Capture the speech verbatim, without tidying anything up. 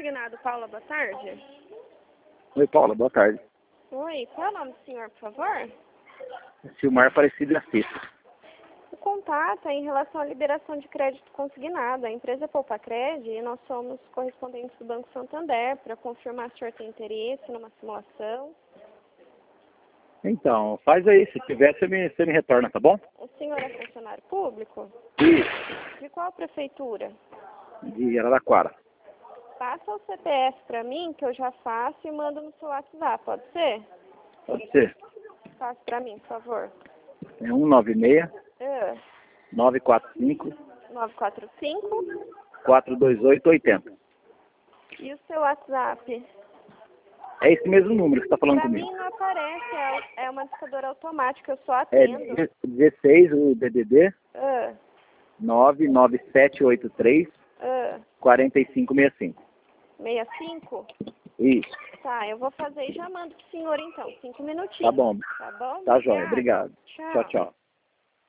consignado, Paula, boa tarde. Oi, Paula, boa tarde. Oi, qual é o nome do senhor, por favor? Silmar Aparecido Assis. O contato é em relação à liberação de crédito consignado. A empresa Poupa Cred e nós somos correspondentes do Banco Santander para confirmar se o senhor tem interesse numa simulação. Então, faz aí. Se tiver, você me, você me retorna, tá bom? O senhor é funcionário público? Isso. De qual prefeitura? De Araraquara. Passa o C P F para mim, que eu já faço e mando no seu WhatsApp, pode ser? Pode ser. Faça para mim, por favor. É um nove seis, É. nove quatro cinco, nove quatro cinco. quatro dois oito, oito zero. E o seu WhatsApp? É esse mesmo número que você está falando Para comigo. mim não aparece, é, é uma discadora automática, eu só É atendo. dezesseis, o D D D, Ah, nove nove sete oito três, ah, quatro cinco seis cinco. sessenta e cinco? Isso. Tá, eu vou fazer e já mando pro senhor então, cinco minutinhos. Tá bom. Tá bom? Tá jóia. Obrigada. Obrigado. Tchau. Tchau, tchau.